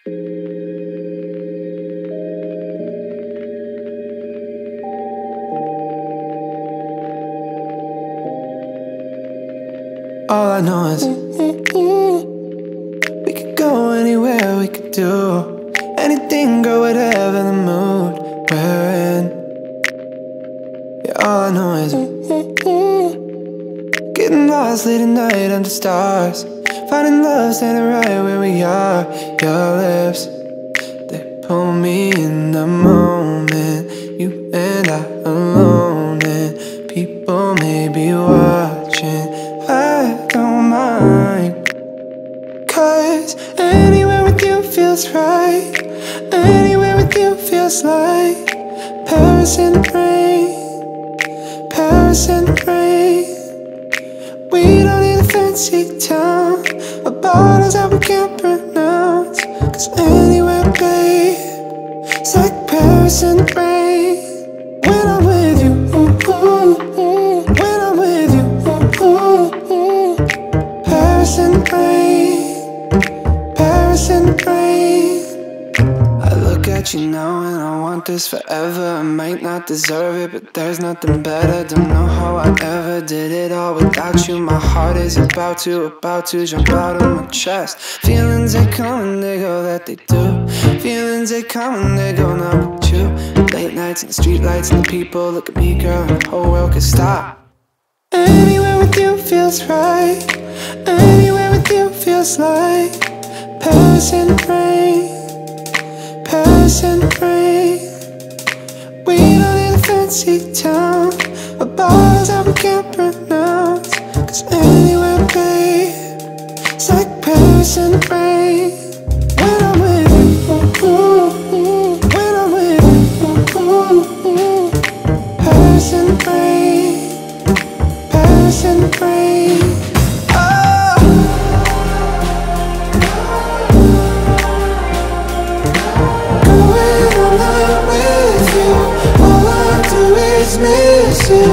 All I know is we could go anywhere, we could do anything, girl, whatever the mood we're in. Yeah, all I know is getting lost late at night under stars, finding love standing right where we are. Your lips, they pull me in the moment, you and I alone, and people may be watching. I don't mind, 'cause anywhere with you feels right. Anywhere with you feels like Paris in the rain, Paris in the rain. We don't need a fancy town or bottles that we can't pronounce, 'cause anywhere, babe, it's like Paris in the rain. When I'm with you, when I'm with you, Paris in the rain, Paris in the rain. I look at you now and I want this forever. I might not deserve it, but there's nothing better. Don't know how I ever did it all without you. My heart is about to jump out of my chest. Feelings, they come and they go, that they do. Feelings, they come and they go, not with you. Late nights and the street lights and the people look at me, girl, and the whole world could stop. Anywhere with you feels right. Anywhere with you feels like Paris in the rain, Paris in the rain. We don't need a fancy town or bottles that we can't pronounce, 'cause anywhere, babe, it's like Paris in the rain. When I'm with you, when I'm with you, Paris in the rain, Paris in the rain. Miss you.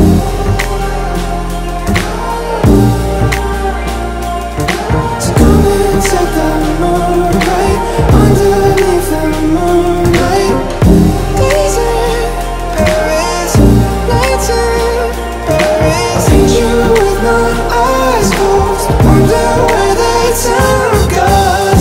So come and set the moonlight underneath the moonlight. Days in Paris, nights in Paris. Need you with my eyes closed, wonder where the time goes.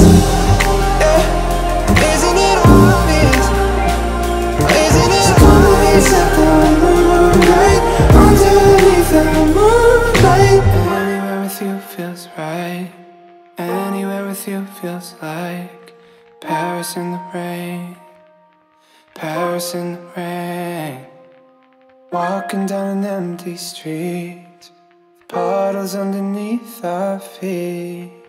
Yeah, isn't it obvious? Isn't it obvious that the moonlight underneath the moonlight? Anywhere with you feels right. Anywhere with you feels like Paris in the rain, Paris in the rain. Walking down an empty street, bottles underneath our feet.